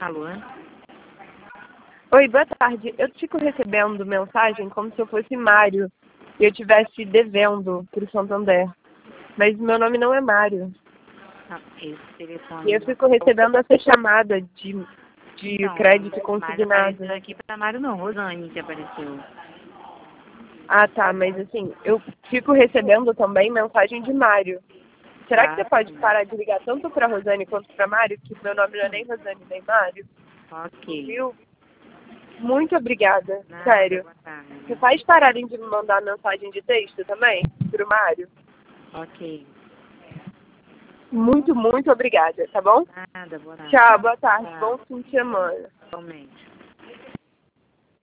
Alô? Oi, boa tarde. Eu fico recebendo mensagem como se eu fosse Mário e eu estivesse devendo para o Santander. Mas meu nome não é Mário. Esse telefone. E eu fico recebendo essa chamada de crédito Mário consignado. apareceu aqui para Mário não, Rosane que apareceu. Ah, tá, mas assim, eu fico recebendo também mensagem de Mário. Será que você pode parar de ligar tanto para Rosane quanto para Mário? Que meu nome não é nem Rosane nem Mário. Ok. Viu? Muito obrigada, Nada, sério. boa tarde. Você faz pararem de me mandar mensagem de texto também pro Mário? Ok. Muito, muito obrigada, tá bom? Nada, boa tarde. Tchau, boa tarde, Tchau. bom fim de semana. Igualmente.